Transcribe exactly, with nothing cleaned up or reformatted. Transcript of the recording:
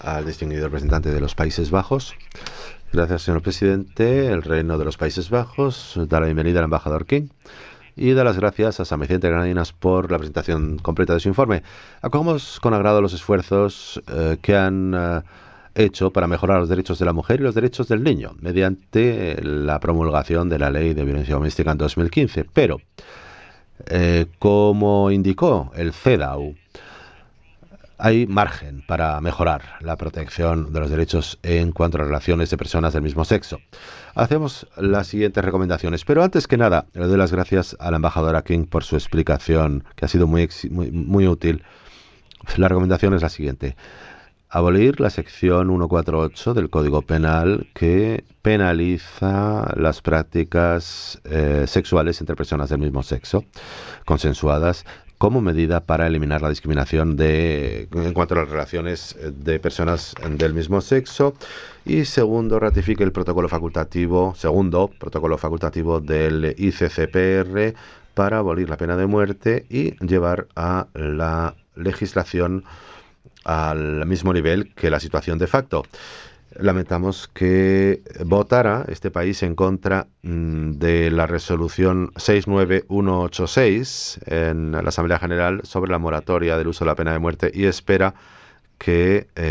al distinguido representante de los Países Bajos. Gracias, señor presidente. El Reino de los Países Bajos da la bienvenida al embajador King y da las gracias a San Vicente de Granadinas por la presentación completa de su informe. Acogemos con agrado los esfuerzos eh, que han eh, hecho para mejorar los derechos de la mujer y los derechos del niño mediante la promulgación de la Ley de Violencia Doméstica en dos mil quince. Pero, eh, como indicó el CEDAW, hay margen para mejorar la protección de los derechos en cuanto a las relaciones de personas del mismo sexo. Hacemos las siguientes recomendaciones, pero antes que nada, le doy las gracias a la embajadora King por su explicación, que ha sido muy, muy, muy útil. La recomendación es la siguiente: abolir la sección ciento cuarenta y ocho del Código Penal, que penaliza las prácticas eh, sexuales entre personas del mismo sexo, consensuadas, como medida para eliminar la discriminación de, en cuanto a las relaciones de personas del mismo sexo. Y segundo, ratifique el protocolo facultativo, segundo protocolo facultativo del I C C P R para abolir la pena de muerte y llevar a la legislación al mismo nivel que la situación de facto. Lamentamos que votara este país en contra mmm, de la resolución seis nueve uno ocho seis en la Asamblea General sobre la moratoria del uso de la pena de muerte y espera que eh,